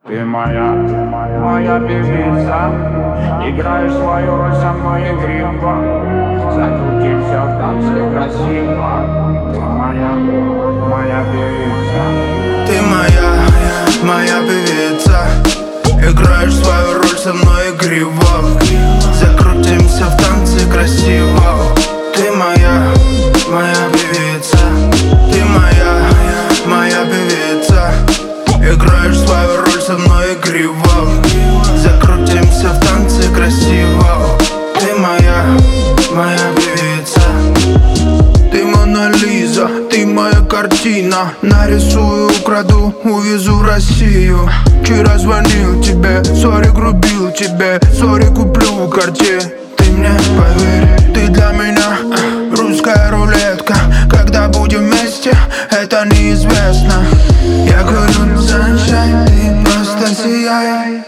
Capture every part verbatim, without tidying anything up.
Ты моя, моя певица, играешь свою роль со мной игриво, закрутимся в танце красиво. Ты моя, моя певица. Ты моя, моя певица, играешь свою роль со мной игриво, закрутимся в танце красиво. Ты моя, моя певица. Ты моя, моя певица, играешь свою роль со мной игриво, закрутимся в танце красиво. Ты моя, моя певица. Ты Мона Лиза, ты моя картина. Нарисую, украду, увезу в Россию. Вчера звонил тебе, сори, грубил тебе, сори, куплю карте. Ты мне поверь, ты для меня русская рулетка. Когда будем вместе, это неизвестно. Я говорю, sunshine, ты просто сияй,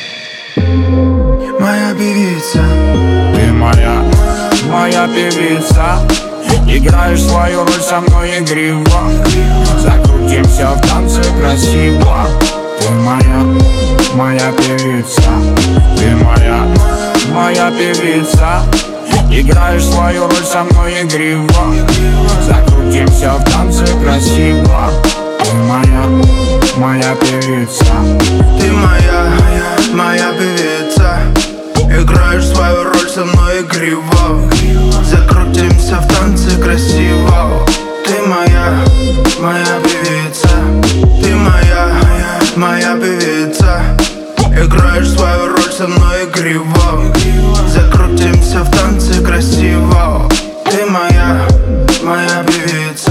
моя певица. Ты моя, моя певица, играешь свою роль со мной игриво, закрутимся в танце красиво. Ты моя, моя певица. Ты моя, моя певица, играешь свою роль со мной игриво, закрутимся в танце красиво. Ты моя, моя певица. Ты моя, моя певица, играешь свою роль со мной игриво, закрутимся в танце красиво. Ты моя, моя певица. Ты моя, моя певица, играешь свою роль со мной игриво, закрутимся в танце красиво. Ты моя, моя певица.